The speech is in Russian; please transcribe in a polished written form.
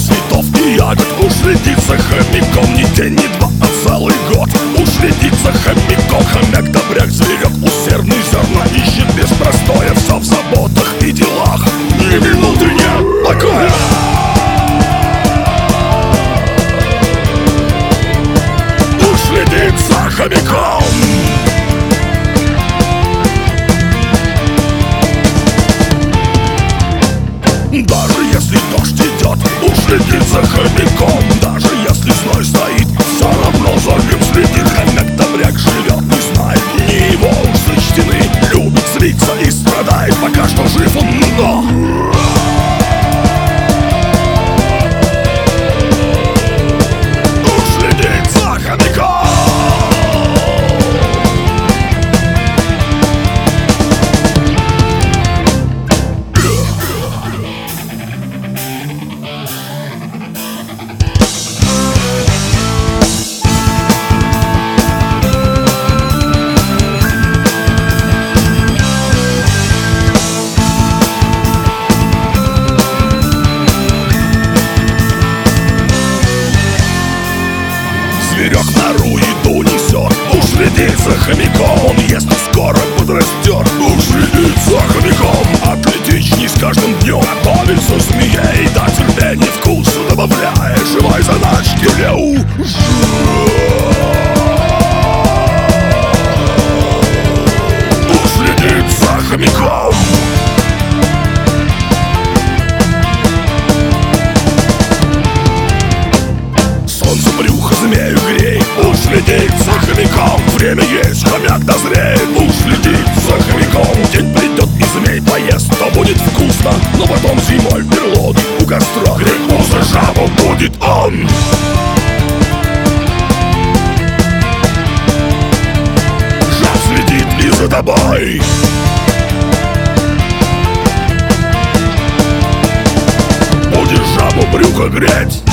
цветов и ягод. Уж следит за хомяком не день, не два, а целый год. Уж следит за хомяком хомяк, добряк, зверек усердный, зерна ищет без простоя. Все в заботах и делах, ни минуты нет покоя. Уж следит за хомяком. Даже если дождь идет, уж следит за хомяком. Даже если зной стоит, все равно за ним следит. Хомяк добряк живет, не знает дни его уж сочтены. Любит злиться и страдает, пока что жив он, но уж следит за хомяком. Зверек в нору еду несет, уж следит за хомяком. Он если скоро подрастет, уж следит за хомяком. Атлетичней с каждым днем, готовится змеей, до терпения вкуса добавляя, живой заначки для ужин. Уж следит за хомяком. Солнце брюхо змею греет, уж следит за хомяком. Время есть, хомяк дозреет, уж следит за хомяком. День придет и змей поест, то будет вкусно, но потом зимой в берлоге у костра греху за жабу будет он. Жаб следит и за тобой. Будешь жабу брюхо греть,